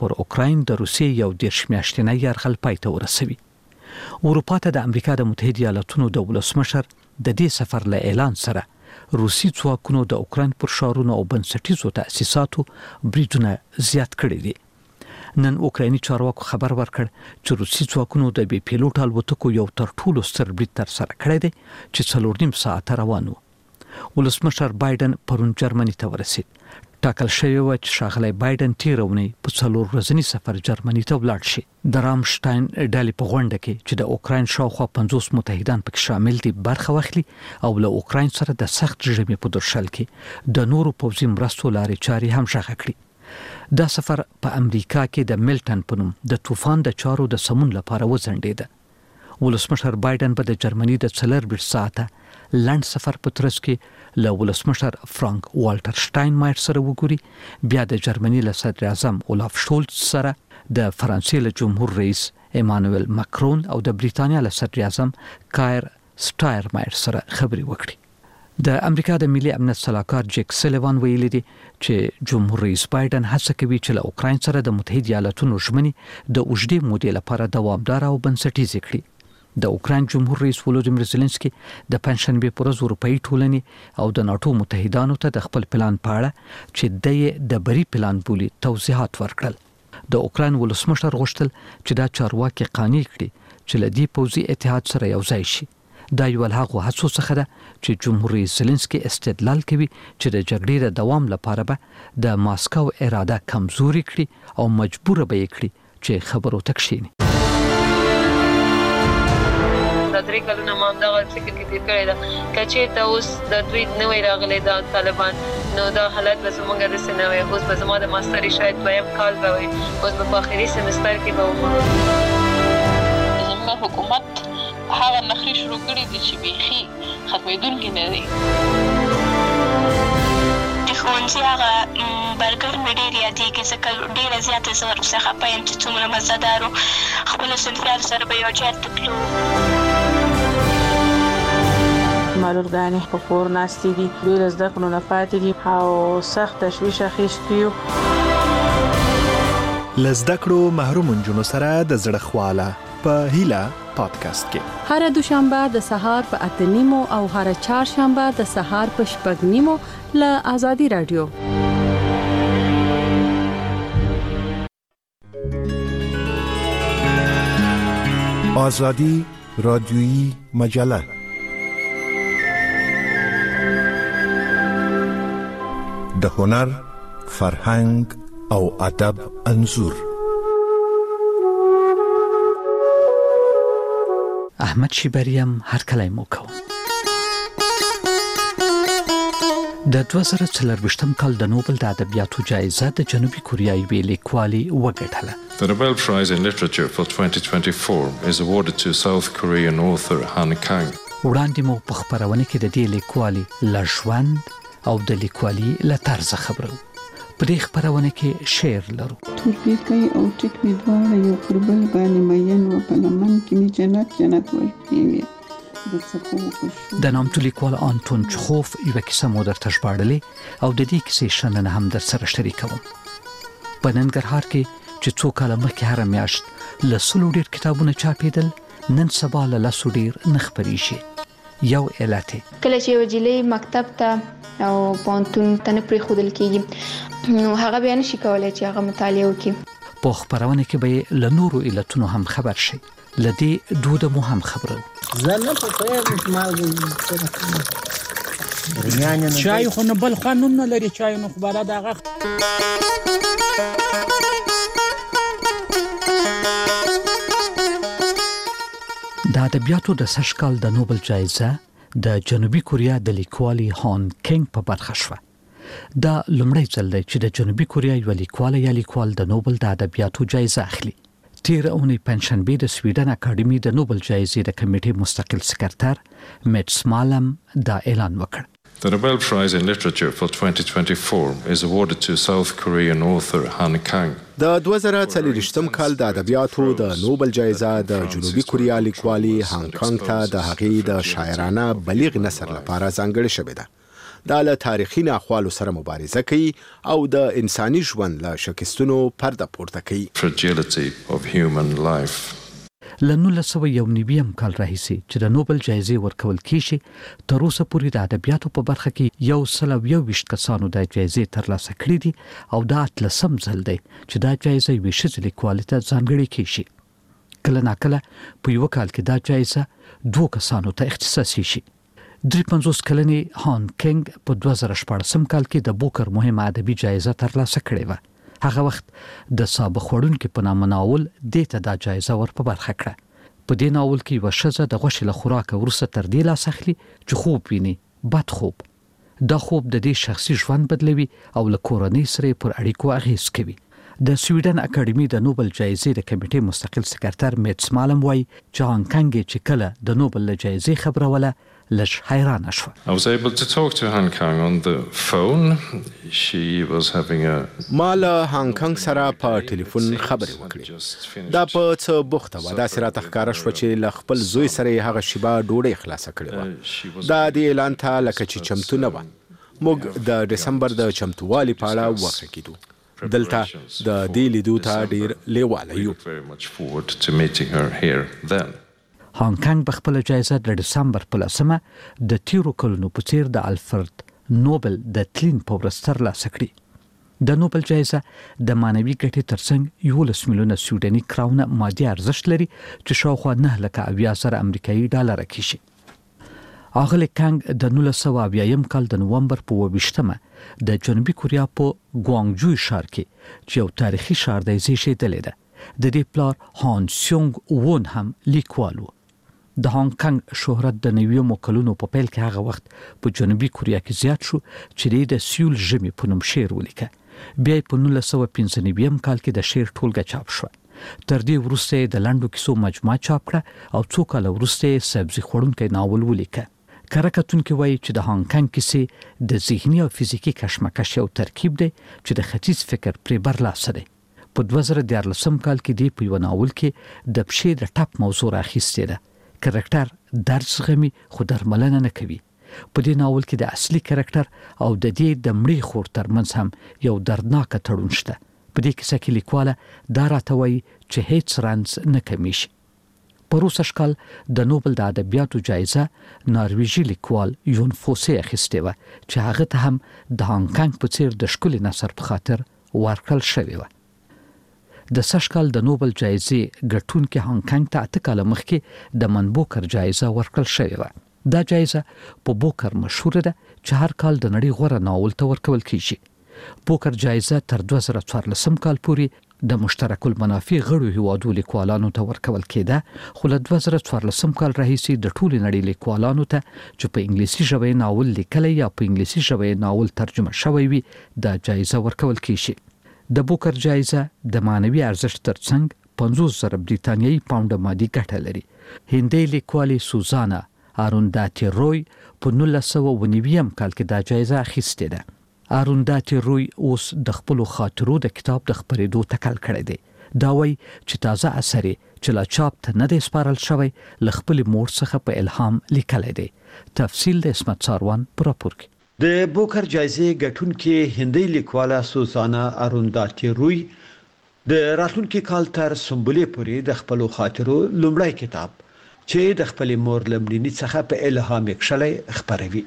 پر اوکراین د روسیې یو 10 میاشتنی یرغل پای ته ورسوي. اروپا ته د امریکا د متحده ایالاتونو د ولسمشر د دې سفر له اعلان سره روسي ځواکونو د اوکراین پر ښارونو او بنسټیزو تأسیساتو بریدونه زیات کړي دي. نن اوکرایني چارواکو خبر ورکړ چې روسي ځواکونو د بي پیلوټ الوتکو یو تر ټولو ستر برید ترسره کړی دی چې 4.5 ساعته روان و. ولسمشر بایدن پرون جرمني ته ورسید. ټاکل شوی و چې ښاغلی بایدن تېره اونۍ په 4 ورځني سفر جرمني ته ولاړ شي. د رامشتاین ډلې په غونډه کې چې د اوکراین شاوخوا 50 متحدان پکې شامل دي برخه واخلي او له اوکراین سره د سخت رژیم په درشل کې د نورو پوځي مرستو لارې چارې هم ژغه کړي. دا سفر په امریکا کې د ملټن په نوم د طوفان د چارو د سمون لپاره وځنډېده. ولسمشر بایدن به د جرمني د 4 ساعته لنډ سفر په ترڅ کې له ولسمشر فرانک والټر شټاینمایر سره وګوري، بیا د جرمني له صدر اعظم اولاف شولټ سره، د فرانسې له جمهور رئیس ایمانوئل ماکرون او د بریتانیا له صدر اعظم کایر سټایرمایر سره خبرې وکړي. د امریکا د ملي امنیت سلاکار جیک سلیوان ویلي دی چې جمهور رئیس بایدن هڅه کوي چې له اوکراین سره د متحده ایالاتونو ژمنې د اوږدې مودې لپاره دوامدار او بنسټیزې کړي. د اوکراین جمهور رئیس ولودیمیر زيلنسکي د پنځشنبه پر ورځ اروپאי ټولنې او د ناتو متحدانو ته د خپل پلان په اړه چې د بری پلان بولی توضیحات ورکړل. د اوکراین ولسمشر غوښتل چې دا چارواکي قانع کړي چې له دې پوځي اتحاد سره یو ځای شي. دا یو له هغو هڅو څخه ده چې جمهور رئیس زيلنسکي استدلال کوي چې د جګړې د دوام لپاره به د ماسکو اراده کمزوري کړي او مجبور به یې کړي چې خبرو ته کښیني. د 3 کلونو ما دغه فکر کې تیر کړی دا کچې ته اوس د دوی نوې راغلي د طالبان نو دا حالت به زموږ د سنوي اوس به زموږ د ماستري شاید دویم کال به وي اوس په آخري سمستر کې به زموږ حکومت هغه نخري شروع کړی دي چې بيخي ختمېدونکي نه دي. ښوونځي هغه برګر مې ډېر یادېږي ځکه ډېره زیاته زه ورڅخه خفه یم چې څومره مزهدار و. خپلو صنفیانو سره به یو ځای ته تلو. معلولګانې په کور ناستې دي، ډېر زده کړو نه پاتې دي او سخت تشویش اخیستی یو. له زده کړو محروم نجونو سره د زړه خواله په هیله پادکاسټ کې هر دوشنبه د سهار په 8:30 او هر چهارشنبه د سهار په 6:30 له آزادي رادیو. آزادی رادیویی مجله د هنر، فرهنګ او ادب انځور. احمد شیبریم هر کله مو کوم. د 2024 کال د نوبل د ادبیاتو جایزه د جنوبي کوریایي لیکوالي وګټله. The Nobel Prize in Literature for 2024 is awarded to South Korean author Han Kang. وړاندې مو په خبرونه کې د دې لیکوالي لژوند او د لیکوالي له طرز خبرو. په دې خبرونه کې شعر لرو. تورپیکی او ټیک می دواړه یو پر بل باندې مین و په لمن کې می جنت ورکوي. د نامتو لیکوال آنتون چخوف یو کیسه مو درته ژباړلې او د دې کیسې شننه هم در سره شریکوم. په ننګرهار کې چې څو کاله مخکې هر میاشت له 100 ډیر کتابونه چاپېدل، نن سبا له 100 ډیر نه خپرې شي. یو علت کله چې وجلې مکتب ته او پانتون ته نه پریښودل کېږي نو هغه بیا نشي کولای چې هغه مطالعه وکړي. په خبرونه کې به له نورو علتونو هم خبر شي. لدی دود مو هم خبرو. زنه په پیر مال چای خو نه بل قانون نه لري، چای نو خبره دغه د ادبیاتو د سشکال د نوبل جایزه د جنوبي کوریا د لیکوالي هان کینګ په برخه شوه. دا لومړی ځل دی چې د جنوبي کوریا یو لیکوال یا لیکوال د نوبل د ادبیاتو جایزه اخلي. تیر اونۍ پنځشنبه د سویډن اکاډمي د نوبل جایزې د کمیټې مستقل سکرټر میټس مالم دا اعلان وکړ. The Nobel Prize in Literature for 2024 is awarded to South Korean author Han Kang. د 2024 کال د ادبیاتو د نوبل جایزه د جنوبي کوریا لیکوالي هان کانګ ته د هغې د شاعرانه بلیغ نثر لپاره ځانګړې شوې ده. د له تاریخي ناخوالو سره مبارزه کوي او د انساني ژوند له شکستونو پرده پورته کوي. Fragility of human life. له 1991 کال راهیسې چې د نوبل جایزې ورکول کیږي تر اوسه پورې د ادبیاتو په برخه کې 121 کسانو د جایزې ترلاسه کړې دي او دا 8 ځل دی چې دا جایزه یوې ښځې لیکوالې ته ځانګړې کیږي. کله ناکله په یو کال کې دا جایزه 2 کسانو ته اختصاصي شي. 53 کلنې هان کینګ په 2014 کال کې د بوکر مهمه ادبي جایزه ترلاسه کړې و. هغه وخت د سابق وړونکو په نامه ناول د ته دا جایزه ور په برخه کړه. په دې ناول کې و شزه د غوښې له خوراک ورسره تر دې لاس اخلي چې خوب ویني، بد خوب. دا خوب د دې شخصي ژوند بدلوي او له کورنۍ سره پر اړیکو اغیز کوي. د سویډن اکاډمي د نوبل جایزې د کمیټې مستقل سکرټر میټس مالم وایي چې هانګ کانګ چې کله د نوبل جایزې خبره وله لږ حیران شو. I was able to talk to Han Kang on the phone. She was having a مال هانګ کانګ سره په ټلیفون خبرې وکړې. دا په څه بوخته و. دا سره تخکاره شو چې ل خپل زوی سره هغه شیبه ډوډۍ خلاصه کړې و. دا د اعلان ته لکه چې چمتو نه و. موږ د دسمبر د چمتووالي په اړه وغږ کېدو. دلته د دې لیدو ته ډیر لیواله یو. هانګ کانګ په خپل جایزه د دسمبر په 10 د تیرو کلونو په څیر د الفرد نوبل د تلین په ورځ ترلاسه کړې. د نوبل جایزه د مانوي ګټې ترڅنګ 11 میلیونه سویډني کراونه مادي ارزښت لري چې شاوخوا 9,000 امریکایي ډالر کېږي. اغلی کانګ د 1980 کال د نومبر په 22 د جنوبي کوریا په ګوانګجوی ښار کې چې یو تاریخي ښار دی زیږیدلی ده. د دې پلار هان سیونګ وون هم لیکوال و. د هانګ کانګ شهرت د 90 کلونو په پیل کې هغه وخت په جنوبي کوریا کې زیات شو چې د سیول ژمي په نوم شعر ولیکه. بیا په 1995 کال کې د شعر ټولګه چاپ شو. تر دې وروسته د لنډو کیسو مجموعه چاپ کړه او څو کال وروسته سبزي خوړونکی ناول ولیکه. کره کتونکي وایي چې د هانګ کانګ کیسې د ذهني او فزیکي کشمکش یو ترکیب دی چې د ختیځ فکر پرې برلاسه دی. په 2014 کال کې دی په یو ناول کې د پښې د ټپ موضوع راخیستې ده. کرکټر درد زغمي خو درملنه نه کوي. په دې ناول کې د اصلي کرکټر او د دې د مړي خور ترمنځ هم یو دردناک تړون شته. په دې کیسه کې لیکواله دا راته وایي چې هیڅ رنځ نه کمیږي. په روسه شکل د نوبل د ادبیاتو جایزه نارویجي لیکوال یون فوسه اخیستې و چې هغه ته هم د هانګ کانګ په څیر د ښکلي نثر په خاطر ورکړل شوی و. د سشکال د نوبل جایزې ګټونکي هانګ کانګ ته 8 کال مخکې د من بوکر جایزه ورکړل شوی و. دا جایزه په بوکر مشهور ده چې هر کال د نړۍ غوره ناول ته ورکول کیږي. بوکر جایزه تر 2014 کال پورې د مشترک المنافع غړو هیوادو لیکوالانو ته ورکول کېده، خو له 2014 کال راهیسې د ټولو نړۍ لیکوالانو ته چې په انګلیسي ژبه ناول لیکلی یا په انګلیسي ژبه ناول ترجمه شوی وي د جایزه ورکول کیږي. د بوکر جایزه د مانوي ارزښت ترڅنګ 50,000 بریتانیایی پاونډ مادي ګټه لري. هندي لیکوالې سوزانا آرونداتي روی په 1990 کال کې دا جایزه اخیستې ده. آرونداتي روی اوس د خپل خاطرو د کتاب د خپرېدو تکل کړی دی. دا وایي چې تازه اثر چې لا چاپ ته نه دی سپارل شوی له خپل مور څخه په الهام لیکلی دی. تفصیل د اسمت ساروان پر راپور کې. د بوکر جایزې ګټونکي هندي لیکواله سوزانا آرونداتي روی د راتلونکي کال تر سمبولې پورې د خپل خاطرو لومړی کتاب چې د خپل مور لمړني څخه په الهام کښلې خبروي.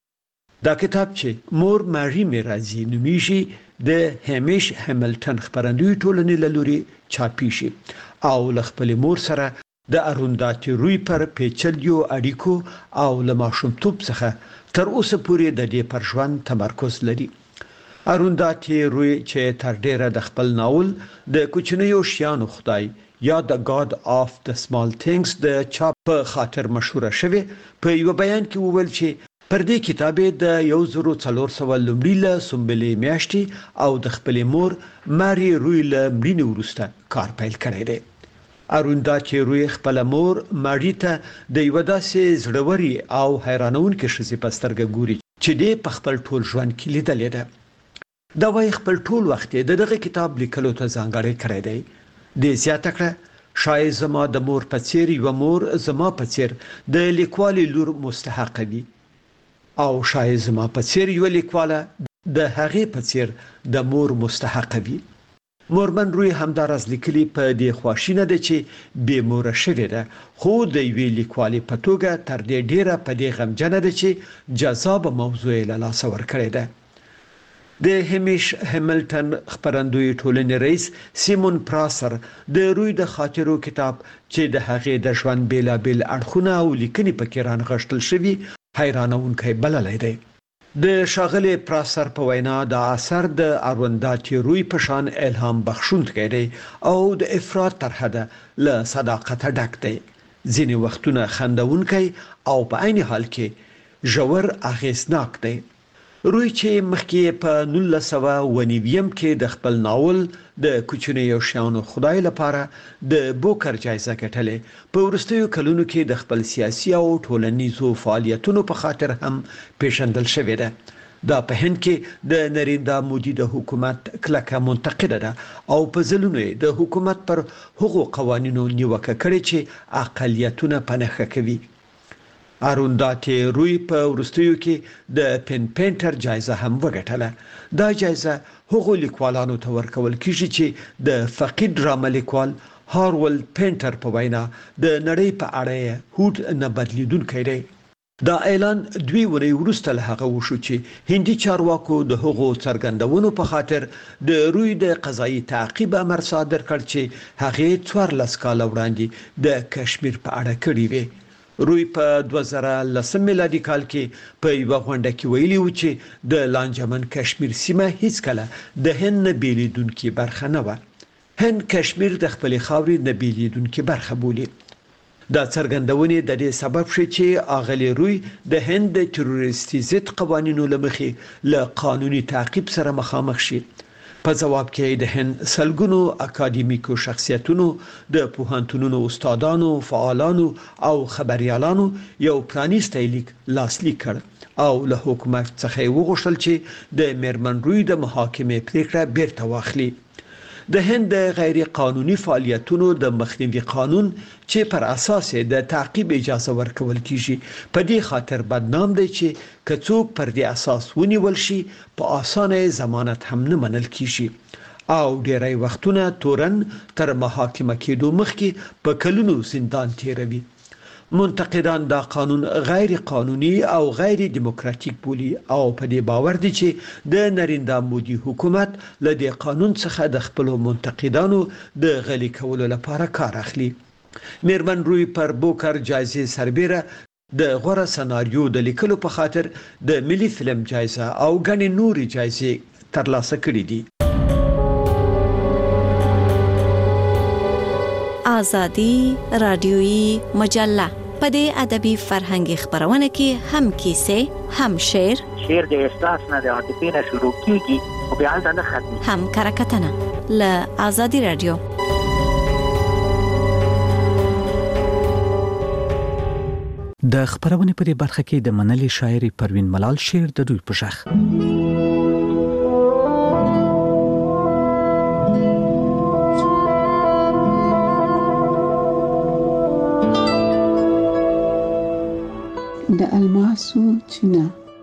دا کتاب چې مور ماري میرازي نومیږي د همیش همیلټن خبرندوی ټولنې له لوري چاپی شي او له خپل مور سره د آرونداتي روی پر پیچلیو اړیکو او له ماشومتوب څخه تر اوسه پورې د دې پر ژوند تمرکز لري. آرونداتي روی چې تر ډیره د خپل ناول د کوچنیو شیانو خدای یا د God of the Small Things د چاپ په خاطر مشهوره شوه. په یو بیان کې وویل چې پر دې کتاب د 1400 لومړی له سمبلې میاشتې او د خپل مور ماري روی له مړینې وروسته کار پیل کړی دی. آرونداتي روی خپل مور ماري ته د یو داسې زړوري او حیرانونکې شخصي پسترګه ګوري چې دې په خپل ټول ژوند کې لیدلې ده. دا وايي خپل ټول وخت د دغه کتاب لیکلو ته ځانګړی کړی دی. د زیاته کړه شاید زما د مور په څیر یو مور زما په څیر د لیکوالي لور مستحق وي. او شاید زما په څیر یو لیکواله د هغې په څیر د مور مستحق وي. مورمن روی همدارز لیکلي په دې خواشینه ده چې به مور شوې ده، خو د یوې لیکوالې په توګه تر دې ډیره په دې غمجنه ده چې جذاب موضوع له لاس ورکړې ده. د همیش همیلټن خبرندوی ټولنې رئیس سیمون پراسر د روی د خاطرو کتاب چې د هغې د ژوند بیلابل اړخونه او لیکنې پکې رانغښتل شوي حیرانونکی بللی دی. د شاغلی پراسر په وینا د اثر د ارونداتي روی په شان الهام بخښونکی دی او د افراط تر حده له صداقت ډک دی، ځینې وختونه خندونکی او په عین حال کې ژور اغیزناک دی. روی چې مخکې په 1990 کې د خپل ناول د کوچنیو شیانو خدای لپاره د بوکر جایزه ګټلې، په وروستیو کلونو کې د خپل سیاسي او ټولنیزو فعالیتونو په خاطر هم پیژندل شوې ده. دا په هند کې د نریندرا مودي د حکومت کلکه منتقده ده او په ځلونو د حکومت پر هغو قوانینو نیوکه کړې چې اقلیتونه په نښه کوي. ارونداتي روی په وروستیو کې د پن پینټر جایزه هم وګټله. دا جایزه هغو لیکوالانو ته ورکول کیږي چې د فقید ډرامه لیکوال هارولد پینټر په وینا د نړۍ په اړه هوډ نه بدلیدونکی دی. دا اعلان 2 ورځې وروسته له هغه وشو چې هندي چارواکو د هغو څرګندونو په خاطر د روی د قضایي تعقیب امر صادر کړ چې هغه 14 کال وړاندې د کشمیر په اړه کړی وي. روی په 2010 میلادي کال کې په یو غونډه کې ویلي و چې د لانجمن کشمیر سیمه هیڅ کله د هند نه بیلیدونکې برخه نه و. هند کشمیر د خپل خاورې نه بیلیدونکې برخه بولي. دا څرګندونې د دې سبب شي چې اغلی روی د هند د تروریستي ضد قوانینو لمخې له قانوني تعقیب سره مخامخ شي. په جواب کې د هند سلګونو اکاډمیکو شخصیتونو، د پوهنتونونو استادانو، فعالانو او خبريالانو یو پرانیستی لیک لاسلیک کړ او له حکومت څخه وغوښتل چې د میرمن روی د محاکمې پریکړه بیرته واخلي. د هند غیر قانوني فعالیتونو د مخنیوي قانون چې پر اساس د تعقیب اجازه ورکول کیږي په دې خاطر بدنام دی چې کڅوک پر دې اساس ونیول شي په اسانه ضمانت هم نه منل کیږي او ډیری وختونه تورن تر محاکمه کېدو مخکې په کلونو زندان تیروي. منتقدان دا قانون غیر قانوني او غیر دیموکراتیک بولي او په دې باور دي چې د نریندرا مودي حکومت له دې قانون څخه د خپل منتقدانو د غلي کولو لپاره کار اخلي. میرمن روی پر بوکر جایزه سربیره د غوره سناریو د لیکلو په خاطر د ملي فلم جایزه او غني نوري جایزه ترلاسه کړې دي. آزادی رادیویی مجله په دې ادبي فرهنګي خبرونه کې هم کیسې، هم شعر د احساس نه د عاطفې نه شروع کیږي او بیا نه ختمي، هم کرکټنه ل آزادی رادیو. د خبرونه په دې برخه کې د منلي شاعري پروین ملال شعر د دوی په شخ. د الماسو چینه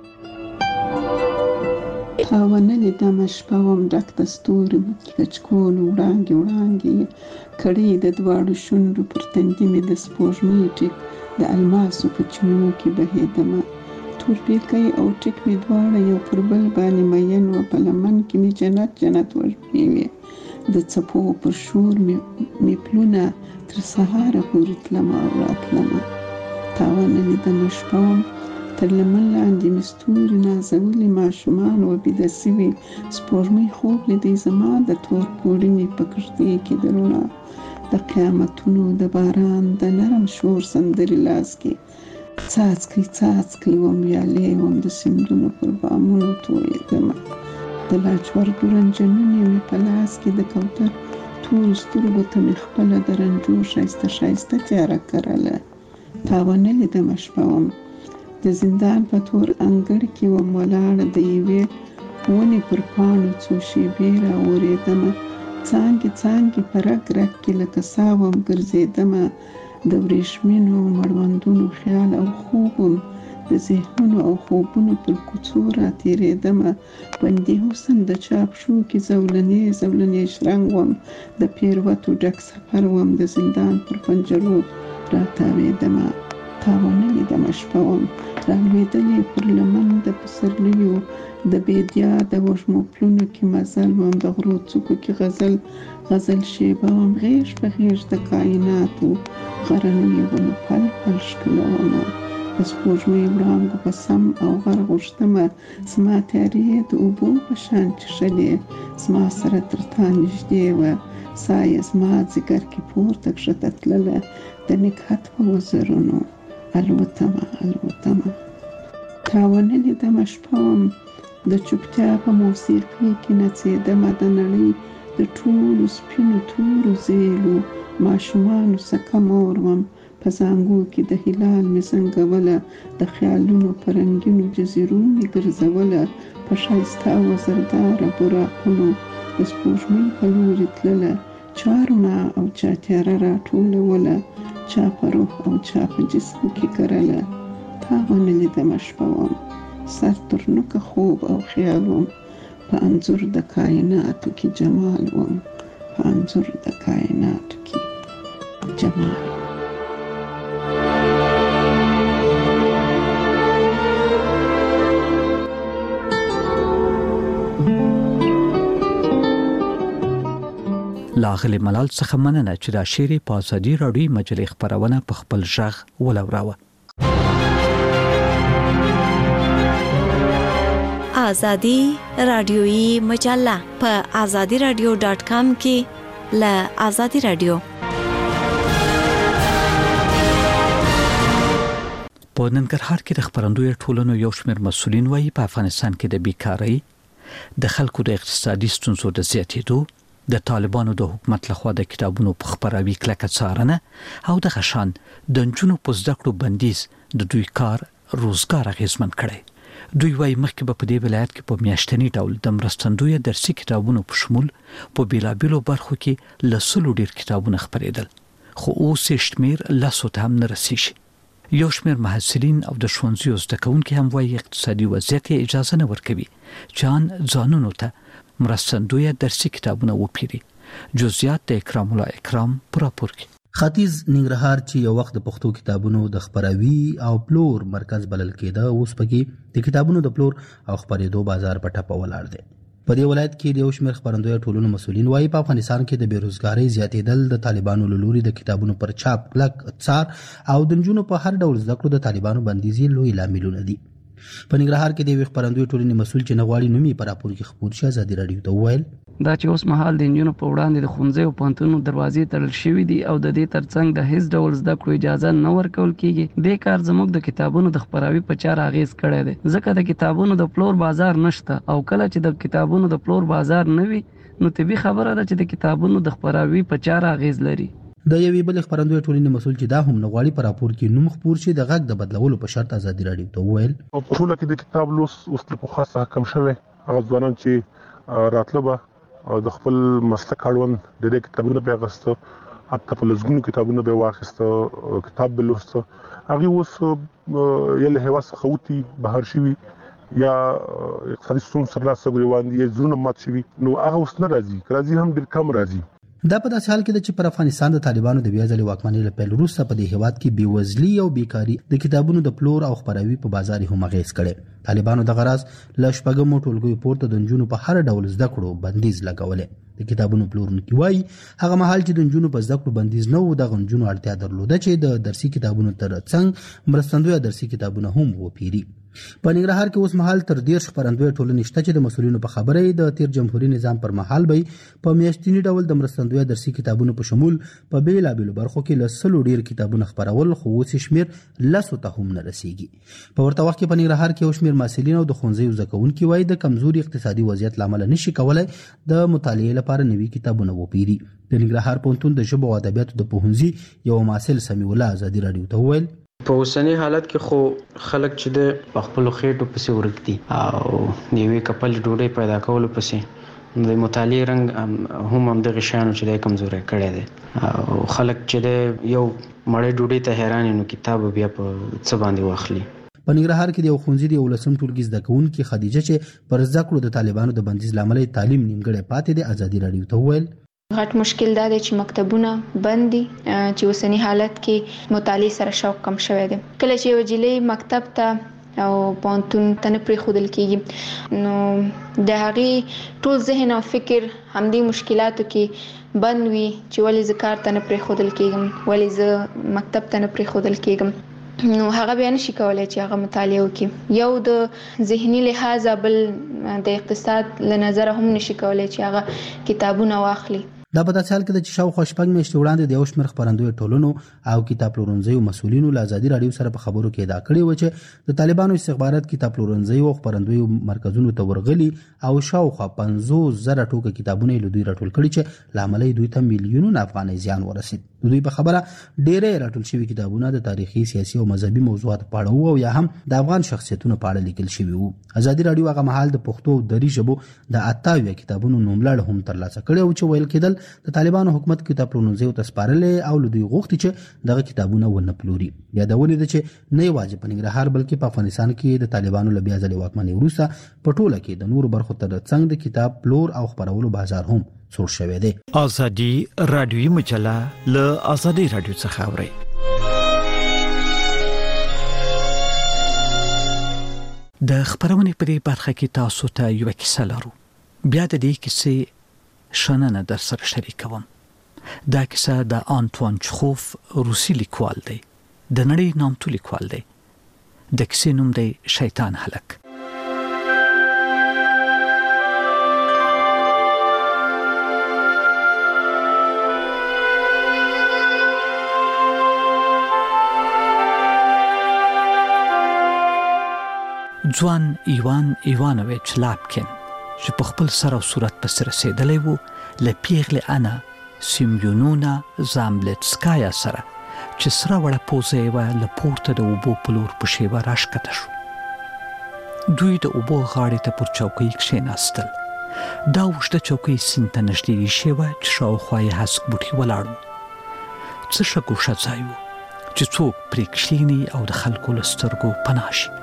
تاونه د مشپوم ډک د ستوري کچکول وړانګي وړانګي کړي د دواړو شونډو پر تندې مې د سپوږمۍ ټیک د الماسو په چینو کې بهیدمه تور پیکي او ټیک مې دواړه یو پر بل باندې مین و په لمن کې مې جنت ورپېوي د څپو پر شور مې پلونه تر سهاره پورې تلمه او راتلمه تاونه د مشپوم تر لمن لاندې مې ستوري نازولي ماشومان و بیده سوي سپوږمۍ خوب لیدی زما د تور پوړنې په کښتۍ کې د رڼا د قیامتونو د باران د نرم شور سندرې لاس کې څاڅکي وم ویالې وم د سیندونو پر بامونو تویېدمه د لاجوردو رنجنونې مې په لاس کې د کوتر تورو سترګو ته مې خپله د رنجو ښایسته تیاره کرله تاونه لیدمه شپه وم د زندان په تور انګړ کې وم ولاړه د یوې ونې پر پاڼو څو شېبې راورېدمه څانګې په رګ کې لکه سا وم ګرځېدمه د وریښمینو مړوندونو خیال او خوب وم د ذهنونو او خوبونو پر کوڅو راتېرېدمه بندي حسن د چاپ شو کې زولنې شرنګ وم د پیروتو ډک سفر وم د زندان پر پنجرو راتاوېدمه تاوانلې دمه شپه وم رالوېدلې پر لمن د پسرلیو د بیدیا د وږمو پلونو کې مزل وم د غرو څوکو کې غزل شیبه وم غیږ په غیږ د کائناتو غرنیو ونو پل پل ښکلومه د سپوږمۍ وړانګو په سم او غر غوښتمه زما تیارې د اوبو په شان چښلې زما سره تر تا نږدې وه ساه یې زما ځیګر کې پورته کښته تلله د نګهت په وزرونو الوتمه تاوانلې دمه شپه وم د چوپتیا په موسیقي کې نڅېدمه د نړۍ د ټولو سپینو تورو زیلو ماشومانو څخه مور وم په زانګو کې د هلال مې زنګوله د خیالونو په رنګینو جزیرو مې ګرځوله په ښایسته او زرداره براقونو د سپوږمۍ په لوري تلله چا رڼا او چا تیاره راټولوله چا په روح او چا په جسم کې کرله تاوانلې دمه شپه وم سر تر نوکه خوب او خیال وم په انځور د کائناتو کې جمال وم په انځور د کائناتو کې جمال لاغلی ملال څخه مننه چې دا شعر په ازادي راډیو مجلې خبرونه په خپل ژغ ولوراوه. ازادي رادیویی مجله په azadiradio.com کې ل ازادي رادیو په ننګرهار کې د خبرندوی ټولنو یو شمېر مسؤلین وایي په افغانستان کې د بیکارۍ د خلکو د اقتصادي ستونزو د زیاتېدو د طالبانو د حکومت لخوا د کتابونو په خبراوي کلکه څارنه او د غشان د نجونو په زده کړو بندیز د دوی کار روزګار اغیزمن کړي. دوی وايي مخکې په دې ولایت کې په میاشتني ډول د مرستندوی درسي کتابونو په شمول په بیلابیلو برخو کې لسلو ډیر کتابونه خبرېدل خو اوس شمیر لاسو ته هم نه رسیږي. یو شمیر محصلین او د ښوونځیو زده کوونکي هم وايي اقتصادي وضعیت اجازه نه ورکوي چې ځانونو ته مرستندوی درسي کتابونه وپیري. جزئیات د اکرام الله اکرام پراپور کې ختیځ ننګرهار چې یو وخت د پښتو کتابونو د خبراوي او پلور مرکز بلل کېده اوس پکې د کتابونو د پلور او خبرېدو بازار په ټپه ولاړ دی. په دې ولایت کې د یو شمېر خبرندوی ټولنو مسؤلین وایي په افغانستان کې د بیروزګارۍ زیاتېدل د طالبانو له لوري د کتابونو پر چاپ کلک څار او د نجونو په هر ډول زده کړو د طالبانو بندیزي لوی لاملونه دي. په ننګرهار کې د یو خبرندوی ټولنې مسؤل چې نغواړي نومي پر راپور کې خبر شي ازادي رادیو ته وویل دا چې اوس مهال د انجونو په وړاندې د ښوونځیو او پوهنتونونو دروازې تړل شوې دي او د دې ترڅنګ د هیڅ ډول زده کړو اجازه نه ورکول کیږي. دې کار زموږ د کتابونو د خبراوي په چار اغیز کړی دی ځکه د کتابونو د پلور بازار نشته او کله چې د کتابونو د پلور بازار نه وي نو طبي خبره ده چې د کتابونو د خبراوي په چار اغیز لري. د یوې بل خبرندوی ټولنې مسؤل چې دا هم نغواړي پر راپور کې نوم خبر شي د غږ د بدلولو په شرط ازادي رادیو ته وویل په ټوله کې د کتاب لوس اوس په خاصه کم شوی هغه ځوانان چې راتلبه د خپل مسلک اړوند د دې کتابونو په غوښتو حتی په لږونو کتابونو به واخیسته کتاب به لوسته هغه اوس یله هوا څخه وتی بهر شوی یا اقتصادي ستونزې سره لاس غوړي یې زونه مات شوی نو هغه اوس نه راځي هم ډیر کم راځي. دا په داسې حال کې چې پر افغانستان د طالبانو د بیا ځلې واکمنۍ له پیل وروسته په دې هیواد کې بېوزلي او بیکاري د کتابونو د پلور او خبراوي په بازار هم اغیز کړي. طالبانو د غراض له شپږمو ټولګیو پورته د نجونو په هر ډول زده کړو بندیز لګولې. د کتابونو پلورونکي وایي هغه مهال چې د نجونو په زده کړو بندیز نه و د نجونو اړتیا درلوده چې د درسي کتابونو ترڅنګ مرستندوی درسي کتابونه هم وپیري. په ننګرهار کې اوس مهال تر 10 خبرندوی ټولنې شته چې د مسؤلینو په خبره د تیر جمهوریت نظام پر مهال به په میاشتني ډول د مرستندوی درسي کتابونو په شمول په بیلابیلو برخو کې لسلو ډیر کتابونه خبرول خو اوس شمیر لسو ته هم نه رسیږي. په ورته وخت کې په ننګرهار کې یو شمیر مسؤلین او د ښوونځیو زده کوونکي وایي د کمزوري اقتصادي وضعیت لامل نشي کولای د مطالعې لپاره نوي کتابونه وپیري. د ننګرهار پوهنتون د ژبو او ادبیاتو د پوهنځي یو مسؤل سمیع الله ازادي رادیو ته وویل په اوسنی حالت کې خو خلک چې د خپل خېټو پسې ورک دي او نیوي کپل ډوډۍ پیدا کول پسې د مطالعې رنګ هم دغه شانو چې د کمزوري کړي دي او خلک چې د یو مړې ډوډۍ ته حیران نو کتاب بیا په څه باندې واخلي. په ننګرهار کې د یو ښوونځي د 11م ټولګي زده کوونکې خدیجه چې پر زده کړو د طالبانو د بندیز له امله تعلیم نیمګړی پاتې دی ازادي راډیو ته وویل غټ مشکل دا دی چې مکتبونه بند دي چې اوسنی حالت کې مطالعه سره شوق کم شوی دی. کله چې یو جلې مکتب ته او پانتون ته نه پرېښودل کېږي نو د هغې ټول ذهن او فکر همدې مشکلاتو کې بند وي چې ولې زه کار ته نه پرېښودل کېږم، ولې زه مکتب ته نه پرېښودل کېږم. نو هغه بیا نشي کولای چې هغه مطالعه وکړي. یو د ذهني لحاظ بل د اقتصاد له نظره هم نشي کولای چې هغه کتابونه واخلي. دا په داسې حال کې د شاوخوا شپږ میاشتې وړاندې د یو شمېر خپرندوی ټولنو او کتاب پلورنځیو مسؤلینو له ازادي راډیو سره په خبرو کې ادعا کړې و چې د طالبانو استخبارات کتاب پلورنځیو او خپرندویو مرکزونو ته ورغلي او شاوخوا 50,000 ټوکه کتابونه له دوی راټول کړي چې لامل دوی ته میلیونونه افغانۍ زیان ورسید. دوی په خبره ډېرې راټول شوي کتابونه د تاریخي، سیاسي او مذهبي موضوعاتو په اړه او یا هم د افغان شخصیتونو په اړه لیکل شوي وو. ازادي راډیو هغه مهال د پښتو او دري ژبو د 28 کتابونو نوملړ هم ترلاسه کړی او چې ویل کېدل د طالبانو حکومت کتاب پلورنځیو ته سپارلې او له دوی غوښتي چې دغه کتابونه ونه پلوري. یادونه ده چې نه یوازې په ننګرهار بلکې په افغانستان کې د طالبانو له بیا ځلې واکمنۍ وروسته په ټوله کې د نورو برخو ترڅنګ د کتاب پلور او خپرولو بازار هم سور شوی دی. ازادي رادیوي مجله له ازادي رادیو څخه اوري. د خبرونې په دې برخه کې تاسو ته یو کیسه لرو. بیا د دې کیسې شننه در سره شریکوم. دا کیسه د آنتوان چخوف روسي لیکوال دی. د نړۍ نامتو لیکوال دی. د کیسې نوم دی شیطان هلک. ځوان ایوان ایوانویچ لاپکین چې په خپل سر او صورت پسې رسېدلی وو له پیغلې انا سیمیونونا زامبلتسکایا سره چې سره وړه پوزه یې وه له پورته د اوبو په لور په شیبه راښکته شو. دوی د اوبو غاړې ته پر چوکۍ کښېناستل. دا اوږده چوکۍ سیند ته نږدې ایښې وه چې شاوخوا یې هسک بوټي ولاړ وو. څه ښه ګوښه ځای وو چې څوک پرې کښېني او د خلکو له سترګو پناه شي.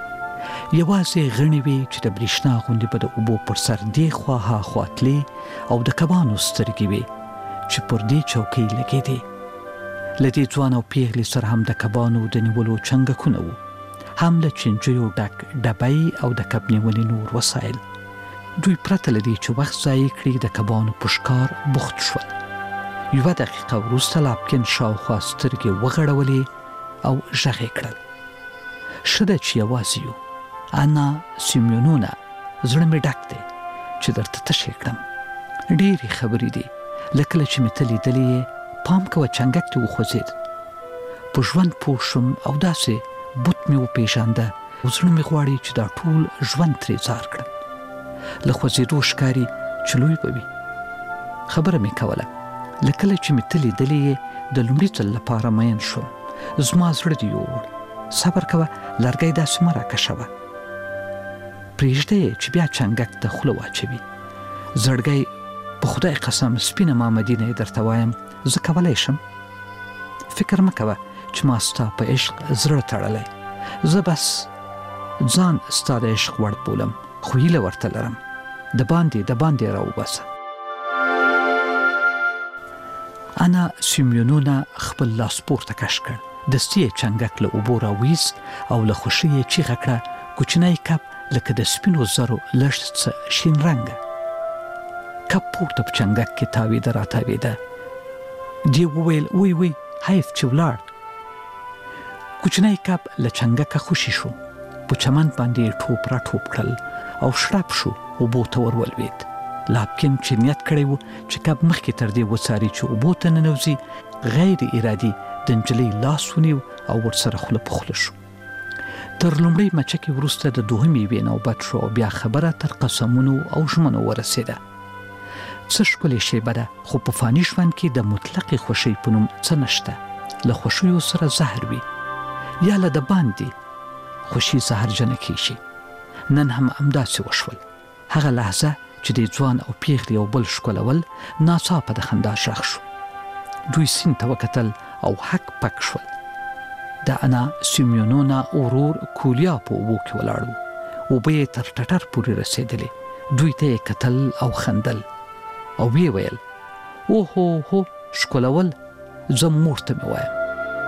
یوازې غڼې وې چې د برېښنا غوندې به د اوبو پر سر دې خوا ها خوا تلې او د کبانو سترګې وې چې پر دې چوکۍ لګېدې. له دې ځوان او پیغلې سره هم د کبانو د نیولو چنګکونه وو، هم له چینجیو ډک ډبۍ او د کب نیولې نور وسایل. دوی پرته له دې چې وخت ضایع کړي د کبانو په ښکار بوخت شول. 1 دقیقه وروسته لاپکین شاوخوا سترګې وغړولې او غږ یې کړل. ښه ده چې یوازې یو انا سیمیونونا، زړه مې ډک دی چې درته تشې کړم. ډېرې خبرې دي، لکه چې مې ته لیدلې یې پام کوه چنګک دې وخوځېد. په ژوند پوه شوم او داسې بوت مې وپېژانده او زړه مې غواړي چې دا ټول ژوند ترې ځار کړم. له خوځېدو ښکاري چې لوی به وي. خبره مې کوله، لکه چې مې ته لیدلې یې د لومړي ځل لپاره مین شوم. زما زړه دې یووړ. صبر کوه، لرګی داسې مه راکشوه. پرېږده یې چې بیا چنګک ته خوله واچوي. زړګی په خدای قسم سپینه مامدینه یې درته وایم، زه کولی شم. فکر مه کوه چې ما ستا په عشق زړه تړلی. زه بس ځان ستا د عشق وړ بولم، خو هیله ورته لرم. د باندې راوباسه. انا سیمیونونا خپل لاس پورته کش کړ. دستي یې چنګک له اوبو راویست او له خوښۍ یې چیغه کړه. کوچنی کب لکه د سپینو زرو لږ څه شین رنګه. کب پورته په چنګک کې تاویده راتاویده. دې وویل وی حیف چې ولاړ. کوچنی کب له چنګکه خوشي شو. په چمن باندې یې ټوپ را ټوپ کړل او شړپ شو، اوبو ته ورولوېد. لاپکین چې نیت کړی و چې کب مخکې تر دې وڅاري چې اوبو ته ننوځي، غیر ارادي د نجلۍ لاس ونیو او ورسره خوله په خوله شو. تر لومړۍ مچکې وروسته د دوهمې یوې نوبت شو او بیا خبره تر قسمونو او ژمنو ورسېده. څه ښکلې شیبه ده، خو په فاني ژوند کې د مطلقې خوښۍ په نوم څه نشته. له خوښیو سره زهر وي، یا له د باندې خوښي زهرجنه کېږي. نن هم همداسې وشول. هغه لحظه چې د ځوان او پیغلې یو بل ښکلول ناڅاپه د خندا غږ شو. دوی سیند ته وکتل او حک پک شول. د انا سیمیونونا ورور کولیا په اوبو کې ولاړ و به تر ټټر پورې رسیدلې دوی ته قتل او خندل او وی ویل او هو شکولول زم مورته مې وایم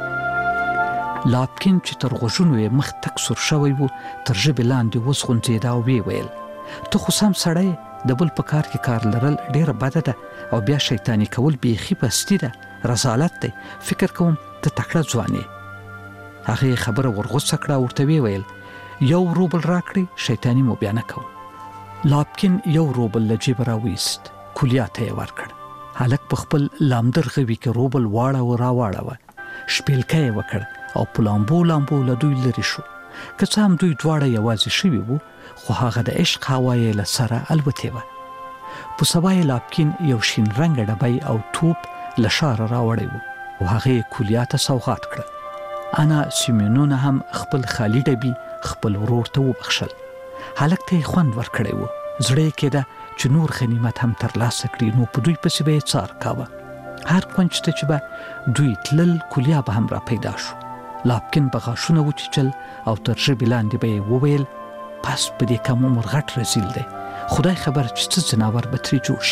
لاپکین چې تر غوږونو یې مخ تک سور شوی و تر ژبې لاندې وسغونځېده او وی ویل ته خو سم سړی د بل په کار کې کار لرل ډېره بده ده او بیا شیطاني کول بیخي پستي ده رسالت دی فکر کوم ته تکړه ځوان یې هغې خبره ورغوڅه کړه ورته وی ویل 1 روبل راکړي شیطاني مو بیا نه کوم لاپکین 1 روبل له جیبه راویست کولیا ته یې ورکړ هلک په خپل لامدر غوي کې روبل واړه راواړه شپیلکه یې وکړ او په لامبو له دوی لرې شو که څه هم دوی دواړه یوازې شوي وو خو هغه د عشق هوا یې له سره الوتې وه په سبا یې لاپکین یو شین رنګه ډبی او توپ له ښاره راوړی و او هغې کولیا ته سوغات کړه انا سیمیونونا هم خپل خالي ډبي خپل ورور ته وبخښل هلک ته یې خوند ورکړی و زړه یې کېده چې نور غنیمت هم ترلاسه کړي نو په دوی پسې به یې څار کاوه هر کونج ته چې به دوی تلل کولیا به هم را پیدا شو لاپکین په غاښونه وچیچل او تر ژبې لاندې به یې وویل پس په دې کم عمر غټ رزیل دی خدای خبر چې څه ځناور به ترې جوړ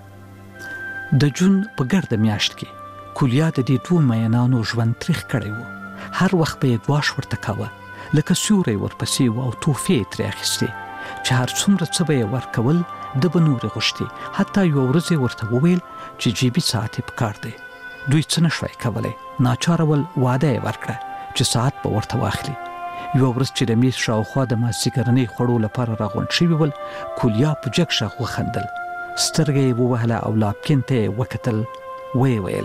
شي د جون په ګرده میاشت کې کولیا د دې 2 مینانو ژوند تریخ کړی و هر وخت به یې ګواښ ورته کاوه لکه سیوری ورپسې و او توفې یې ترې اخیستې چې هر څومره څه به یې ورکول د به نورې غوښتې حتی یوه ورځ یې ورته وویل چې جیبي ساعت یې پکار دی دوی څه نه شوی کولی ناچاره ول واده یې ورکړه چې ساعت به ورته واخلي یوه ورځ چې د میز شاوخوا د مازدیګرنۍ خوړو لپاره راغونډ شوي ول کولیا په جګ غږ وخندل سترګه یې ووهله او لاپکین ته یې وکتل ویې ویل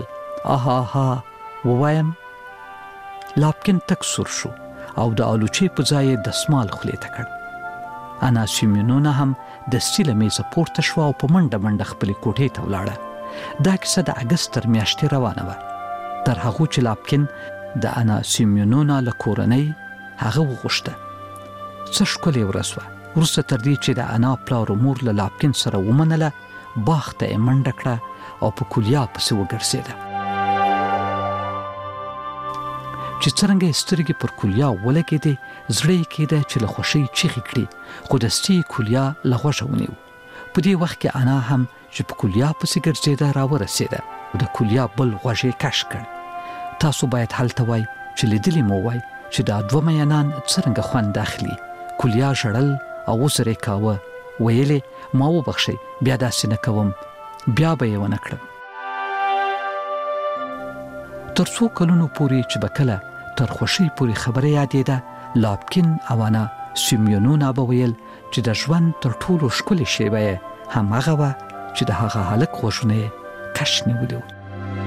آها ووایم لاپکین تک سور شو او د آلوچې په ځای یې دسمال خولې ته کړ انا سیمیونونا هم دستي له میزه پورته شوه او په منډه خپلې کوټې ته ولاړه دا کیسه د اګست تر میاشتې روانه وه تر هغو چې لاپکین د انا سیمیونونا له کورنۍ هغه وغوښته څه ښکلې ورځ وه وروسته تر دې چې د انا پلار او مور له لاپکین سره ومنله باغ ته یې منډه کړه او په کولیا پسې وګرځېده چې څرنګه یې سترګې پر کولیا ولګېدې زړه یې کېده چې له خوښۍ چیغې کړي خو دستي یې کولیا له غوږه ونیو په دې وخت کې انا هم چې په کولیا پسې ګرځېده راورسېده او د کولیا بل غوږ یې کش کړ تاسو باید هلته وای چې لیدلی مو وای چې دا 2 مینان څرنګه خوند اخلي کولیا ژړل او وزر یې کاوه ویلې ما وبخښئ بیا داسې نه کوم بیا به یې ونه کړم تر څو کلونو پورې چې به کله تر خوښۍ پورې خبره یادېده لاپکین او انا سیمیونونا به ویل چې د ژوند تر ټولو ښکلې شیبه یې همهغه وه چې د هغه هلک غوږونه یې کش نیولي وو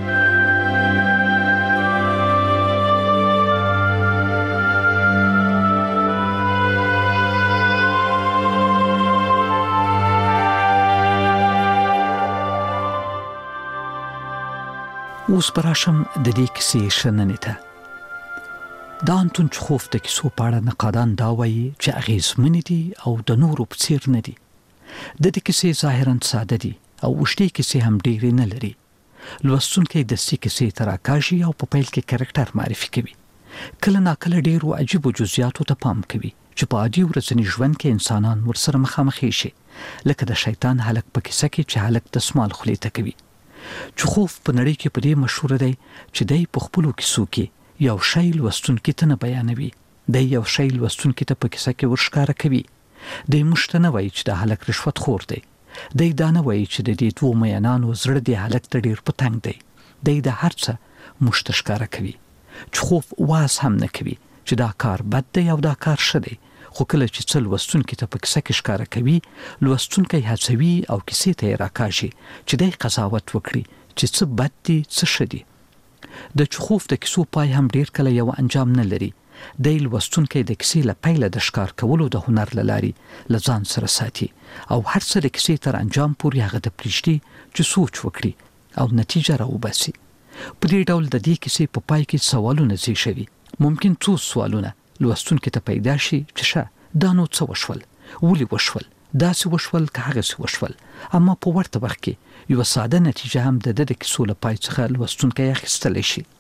اوس به راشم د دې کیسې شننې ته د انتون چخوف د کیسو په اړه نقادان دا وایي چې اغېزمنې دي او د نورو په څېر نه دي د دې کیسې ظاهراً ساده دي او اوږدې کیسې هم ډېرې نه لري لوستونکی دستي کیسې ته راکاږي او په پیل کې کرکټر معرفي کوي کله ناکله ډېرو عجیبو جزئیاتو ته پام کوي چې په عادي ورځني ژوند کې انسانان ورسره مخامخ شي لکه د شیطان هلک په کیسه کې چې هلک دسمال خولې ته کوي چخوف په نړۍ کې په دې مشهور دی چې دی په خپلو کیسو کې یو شی لوستونکي ته نه بیانوي دی یو شی لوستونکي ته په کیسه کې ورښکاره کوي دی موږ ته نه وایي چې دا هلک رشوت خور دی دی دا نه وایي چې د دې 2 مینانو زړه دې هلک ته ډېر په تنګ دی دی د هر څه موږ ته ښکاره کوي چخوف واز هم نه کوي چې دا کار بد دی او دا کار ښه دی خو کله چې څه لوستونکي ته په کیسه کې ښکاره کوي لوستونکی هڅوي او کیسې ته یې راکاږي چې دی قضاوت وکړي چې څه بد دي څه ښه دي د چخوف د کیسو پای هم ډېر کله یو انجام نه لري دی لوستونکی د کیسې له پیله د ښکار کولو د هنر له لارې له ځان سره ساتي او هر څه د کیسې تر انجام پورې هغه ته پرېږدي چې سوچ وکړي او نتیجه راوباسي په دې ډول د دې کیسې په پای کې سوالونه زیږوي ممکن څو سوالونه لوستونکي ته پیدا شي چې ښه دا نو څه وشول ولې وشول داسې وشول که هغسې وشول اما په ورته وخت کې یوه ساده نتیجه هم د کیسو له پای څخه لوستونکی اخیستلی شي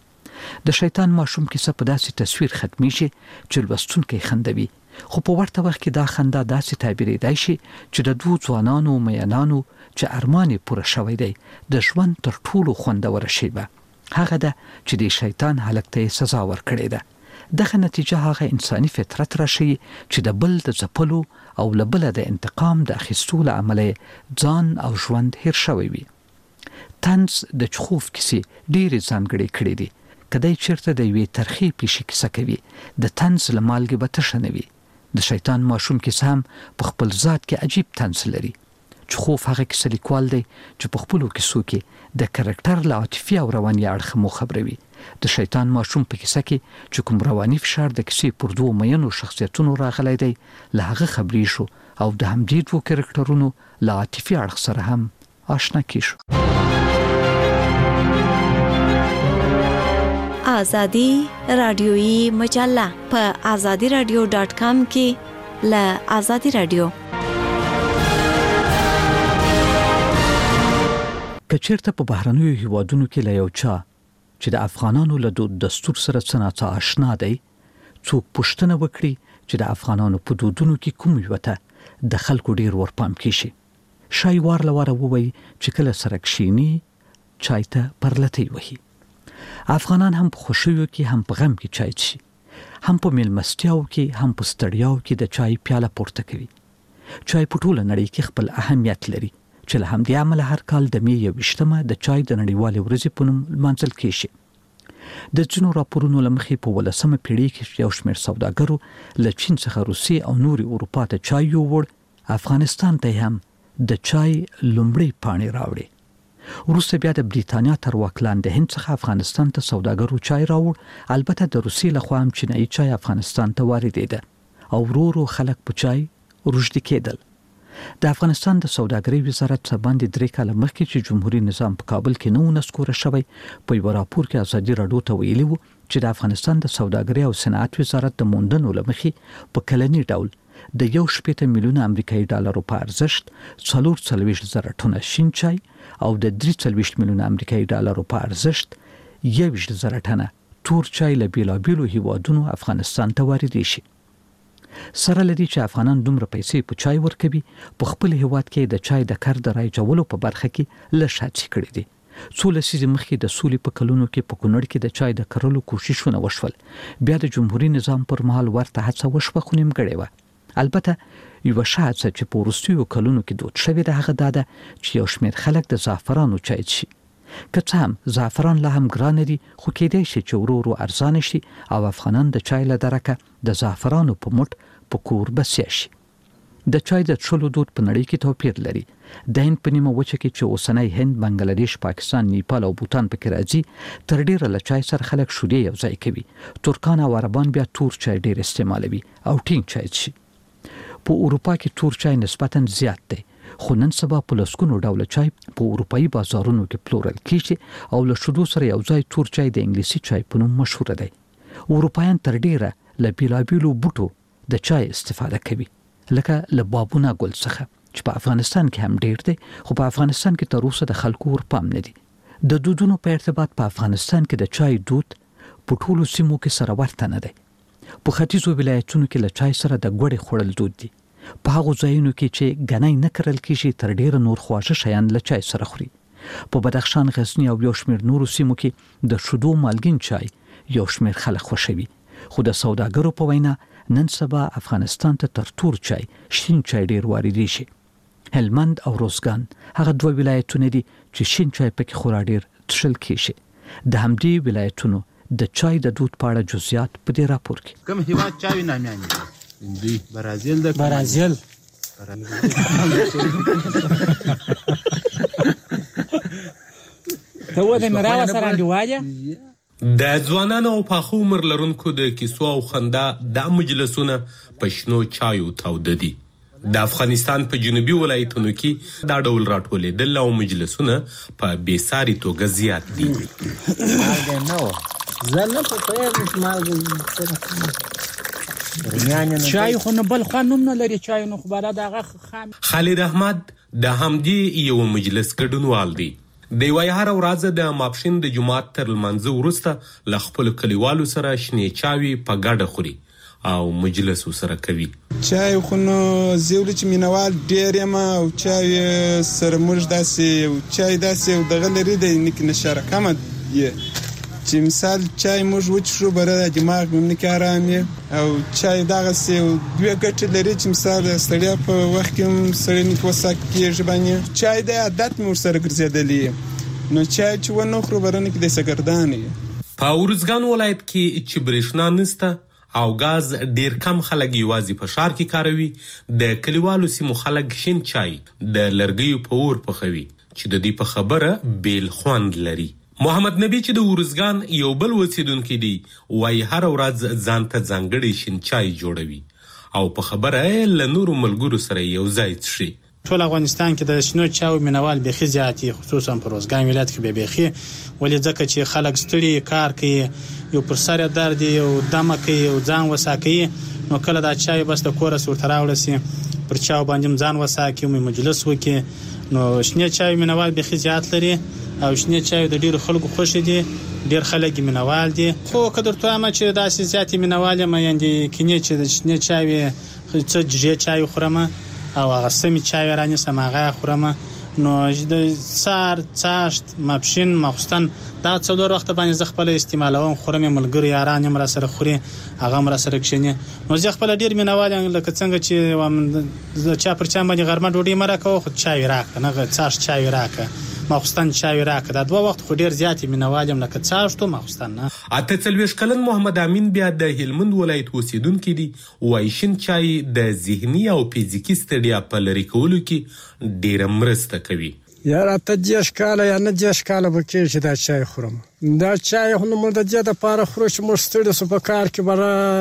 د شیطان ماشوم کیسه په داسې تصویر ختمي شي چې لوستونکي خندوي، خو په ورته وخت کې دا خندا داسې تعبیرېدای شي چې د دوه ځوانانو مینانو چې ارمان یې پوره شوی دی د ژوند تر ټولو خوندوره شیبه هغه ده چې د شیطان هلک ته سزا ورکړې ده. دغه نتیجه هغه انساني فطرت راشي چې د بل د ځپلو او له بله د انتقام د اخیستو له امله ځان او ژوند هیر شوی وي. طنز د چخوف کیسې ډېرې ځانګړې کړې دي. کدی چیرته د یوې ترخې پیښې کیسه کوي د طنز له مالګې به تشه نه وي. د شیطان ماشوم کیسه هم په خپل ذات کې عجیب طنز لري. چخوف هغه کیسه لیکوال دی چې په خپلو کیسو کې د کرکټر له عاطفي او رواني اړخه مو خبروي. د شیطان ماشوم په کیسه کې چې کوم رواني فشار د کیسې پر دوه مینو شخصیتونو راغلی دی له هغه خبرې شو او د همدې دوه کرکټرونو له عاطفي اړخ سره هم آشنا کیشو. آزادی رادیویی مجله په azadiradio.com کې له آزادی رادیو. کچیرته په بهرنیو هیوادونو کې له یو چا چې د افغانانو له دود دستور سره څه آشنا دی څوک پوښتنه وکړي چې د افغانانو په دودونو کې کوم یو ته د خلکو ډیر ورپام کیشي، شای وار لواره ووي چې کله سره کښینی چای ته پرلتی وهي. افغانان هم په خوشیو کې هم په غم کې چای څښي، هم په میلمستیاو کې هم په ستړیاو کې د چای پیاله پورته کوي. چای په ټوله نړۍ کې خپل اهمیت لري چې له همدې امله هر کال د می 21مه د چای د نړیوالې ورځې په نوم لمانځل کیږي. د ځینو راپورونو له مخې په 18مه پیړۍ کې یو شمېر سوداګرو له چین څخه روسیې او نورې اروپا ته چای یووړ، افغانستان ته هم د چای لومړی پاڼې راوړې. وروسته بیا د بریتانیا تر واک لاندې هند څخه افغانستان ته سوداګرو چای راوړ. البته د روسیې لخوا هم چینایي چای افغانستان ته واردېده او ورو ورو خلک په چای روږدي کېدل. د افغانستان د سوداګرۍ وزارت باندې 3 کاله مخکې چې جمهوریت نظام په کابل کې نو نسکوره شوی په یو راپور کې ازادي راډیو ته ویلي وو چې د افغانستان د سوداګرۍ او صنعت وزارت د موندنو لمخې په کلنی ډول د 1.8 میلیون امریکایي ډالرو په ارزښت 440,000 ټنه شین چای او د 340 میلیون امریکایي ډالرو په ارزښت 1,000 ټنه تور چای له بیلابیلو هیوادونو افغانستان ته واردې شي. سره لدی چې افغانان دومره پیسې په چای ورکوي، په خپل هیواد کې د چای د کار د رایجولو په برخه کې لږ هڅې کړې دي. څو لسیزې مخکې د سولې په کلونو کې په کونړ کې د چای د کرلو کوششونه وشول. بیا د جمهوریت نظام پر مهال ورته هڅه وشوه خو نیمګړې وه. البته یو شاهد چې په وروستیو کلونو کې دود شوی د هغه داده چې یو شمېر خلک د زعفرانو چای څښي. که څه هم زعفران لا هم ګران دي خو کېدای شي چې ورو ورو ارزانه شي او افغانان د چای له درکه د زعفرانو په موټ په کور بسیا شي. د چای د څښلو دود په نړۍ کې توپیر لري. د هند په نیمه وچه کې چې اوسنی هند، بنگلاديش، پاکستان، نیپال او بوتان پکې راځي تر ډیره له چای سره خلک شودې یو ځای کوي. ترکان او عربان بیا تور چای ډیر استعمالوي او ټینګ چای څښي. په اروپا کې تور چای نسبتاً زیات دی خو نن سبا په لسګونو ډوله چای په اروپایي بازارونو کې پلورل کیږي او له شودو سره یو ځای تور چای د انګلیسي چای په نوم مشهور دی. اروپایان تر ډیره له بیلابیلو بوټو د چای استفاده کوي، لکه له بابونه ګل څخه چې په افغانستان کې هم ډیر دی خو په افغانستان کې تر اوسه د خلکو ورپام نه دي. د دودونو په ارتباط په افغانستان کې د چای دود په ټولو سیمو کې سره ورته نه دی. په ختیځو ولایتونو کې له چای سره د ګوړې خوړل دود دي. په هغو ځایونو کې چې غنۍ نه کرل کیږي تر ډیره نور خواږه شیان له چای سره خوري. په بدخشان، غزنی او یو شمېر نورو سیمو کې د شودو مالګین چای یو شمېر خلک خوښوي. خو د سوداګرو په وینا نن سبا افغانستان ته تر تور چای شین چای ډیر واردېږي شي. هلمند او روزګان هغه دوه ولایتونه دي چې شین چای پکې خورا ډیر تشل کیږي. د همدې ولایتونو د چای د دود په اړه جزئیات په دې راپور کې. کوم هیواد چای نامیانی دی؟ برازیل د برازیل ته و د مراوه سره انډیواجه د ځوانانو او پاخه عمر لرونکو د کیسو او خندا د مجلسونه په شنو چایو تاوده دي. د افغانستان په جنوبي ولایتونو کې دا ډول راټولېدل او مجلسونه په بېساري توګه زیات دي. چای خو نه بل خوان هم نه لري، چای نو خو بالا دغه خام. خالد احمد د همدې یو مجلس ګډونوال دی. د وای هر ورځ د ماپښین د جمعات تر لمانځه وروسته له خپل کلیوالو سره شنې چاوي په ګډه خوري او مجلس سره کوي. چای خو نو زیول چې مینوال ډېر یم او چای سره موږ داسې چای داسې دغه لري د نیک نشاره کمه چې مثال چای موږ وڅښو بره دماغ مې نه آرام او چای دغسې دوه ګټې لري چې مثال ستړیا په وخت کې هم سړی نیک وساک کېږي باندې چای د عادت مې ورسره ګرځېدلی نو چای چې ونه خورو بره نه کې د سګردانې. په ارزګان ولایت کې چې برېښنا نسته او غاز ډیر کم خلک یوازې په ښار کې کاروي، د کلیوالو سیمو خلک شین چای د لرګیو په اور پخوي چې د دې په خبره بیل خوند لري. محمد نبی چې د ارزګان یو بل اوسیدونکی دی وایي هر ورځ ځان ته ځانګړی شین چای جوړوي او په خبره له نورو ملګرو سره یو ځای څښي. ټول افغانستان کې د شنو چاو مینوال بيخي زیاتی، خصوصا په روزګان ولایت کې به بيخي ولې ځکه چې خلک ستړي کار کوي، یو پر سر درد یو دمه کوي او ځان وساکي، نو کله دا چای بس د کور سره راوړل سي پر چاو باندې ځان وساکي او مجلس وکي. نو شنو چای مینوال بيخي زیات لري او شنو چای د ډیرو خلکو خوښ دي، ډیر خلک مینوال دي. خو کدر ته ما چې داسې زیاتې مینوال ما یاندې کینې چې د شنو چای څه جې چای خورم او هغه سمې چای رانه سماغه خورم. نو د سار چاشت ماپښین مخستان دا څلور وخت باندې ز خپل استعمالوم خورم، ملګری یاران مر سره خوري هغه مر سره کښینی. نو زه خپل ډیر مینوال لکه څنګه چې وم چا پر چا باندې غرمه ډوډۍ مره کوه خو چای راک نه چاشت چای راک مخستان چای راک دا دوه وخت خو ډیر زیات مینوالم لکه چاشت مخستان نه. اته څلويش کلن محمد امین بیا د هلمند ولایت اوسیدونکو دی وایي شین چای د ذهني او فزیکي ستړیا په لري کولو کې ډیر مرسته کوي. یاره ته دیش کاله یا نه دیش کاله به کې چې دا چای خورم، دا چای خو نو د دې د پاره خورو چې موږ ستړي سو په کار کې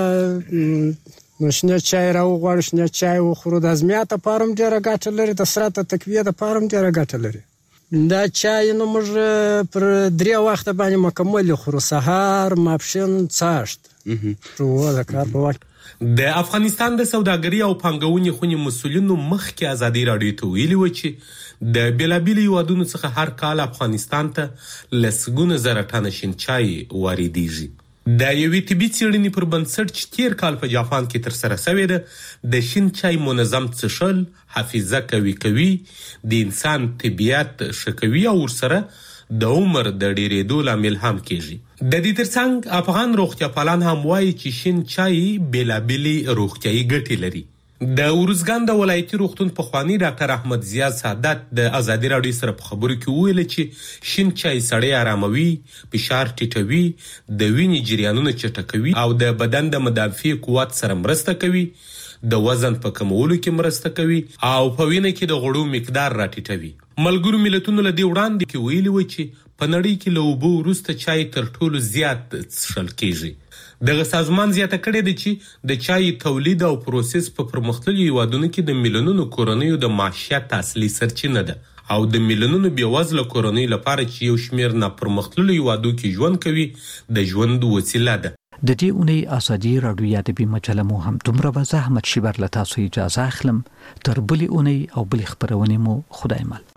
بره نو شنه چای راو غواړو شنه چای وخورو د ازمیاته پارم ډیره ګټه لري، د سرات تقویه د پارم ډیره ګټه لري. دا چای نو موږ پر 3 وخت باندې مکمل خورو، سحر ماپښین چاشت ټول د کار په وخت. د افغانستان د سوداګري او پانګونې خونې مسؤلینو مخکې ازادي راډیو ته ویلي و چې د بیلابیلو هیوادونو څخه هر کال افغانستان ته لسګونه زره ټنه شین چای واردېږي. د یوې طبي څېړنې پر بنسټ چې تیر کال په جاپان کې ترسره شوې ده د شین چای منظم څښل حافظه قوي کوي، د انسان طبیعت ښه کوي او ورسره د عمر د ډېرېدو لامل هم کېږي. د دې ترڅنګ افغان روغتیا پالان هم وایي چې شین چای بیلابیلې روغتیایي ګټې لري. د ورزګان د ولایتي روغتون پخوانی ډاکټر احمد زیاد سعادت د ازادي راډیو سره په خبرو کې ویل چې شین چای سړی آراموي، فشار ټیټوي، د وینې جریانونه چټکوي او د بدن د مدافع قوت سره مرسته کوي، د وزن په کمولو کې مرسته کوي او په وینه کې د غوړو مقدار راټیټوي. ملګرو ملتونو له دې وړاندې کې ویلي و چې په نړۍ کې له اوبو وروسته چای تر ټولو زیات څښل کېږي. دغه سازمان زیاته کړې ده چې د چای تولید او پروسس په پرمختللو هیوادونو کې د میلیونونو کورنیو د معیشت اصلي سرچینه ده او د میلیونونو بېوزله کورنیو لپاره چې یو شمېر ناپرمختللو هیوادو کې ژوند کوي د ژوند وسیله ده. د دې اونۍ ازادي راډیو ادبي مجله مو هم دومره به زحمت شیبر له تاسو اجازه اخلم. تر بلې اونۍ او بلې خبرونې مو خدای مل.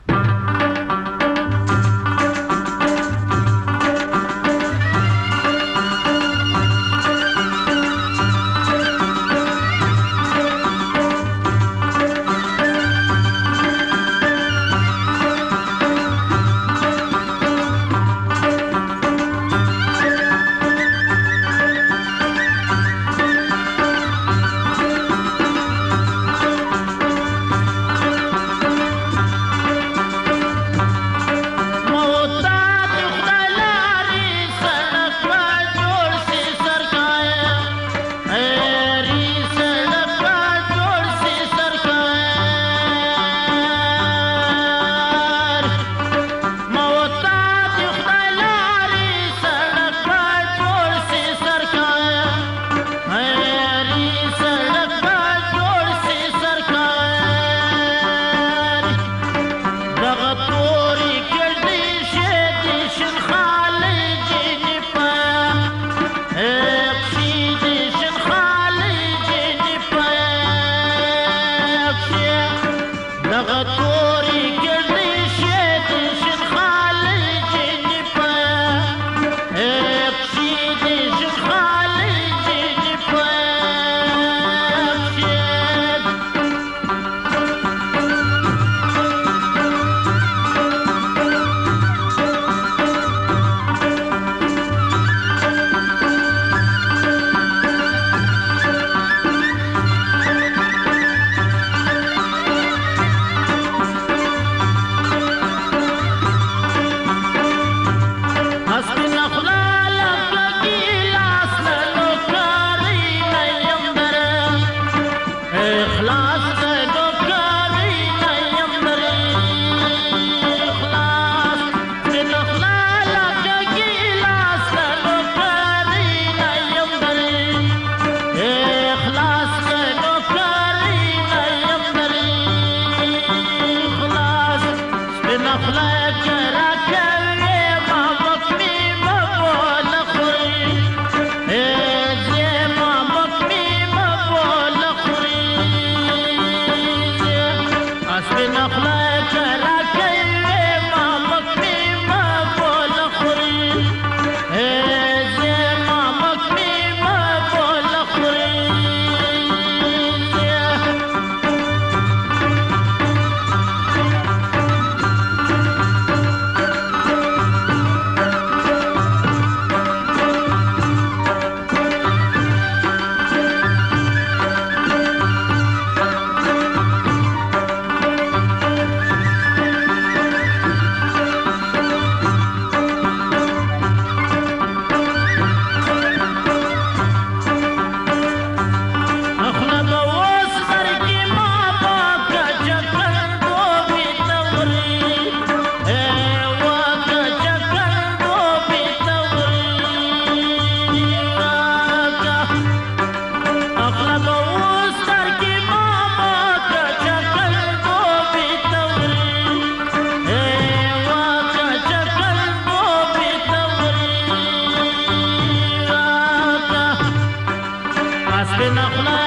نخلا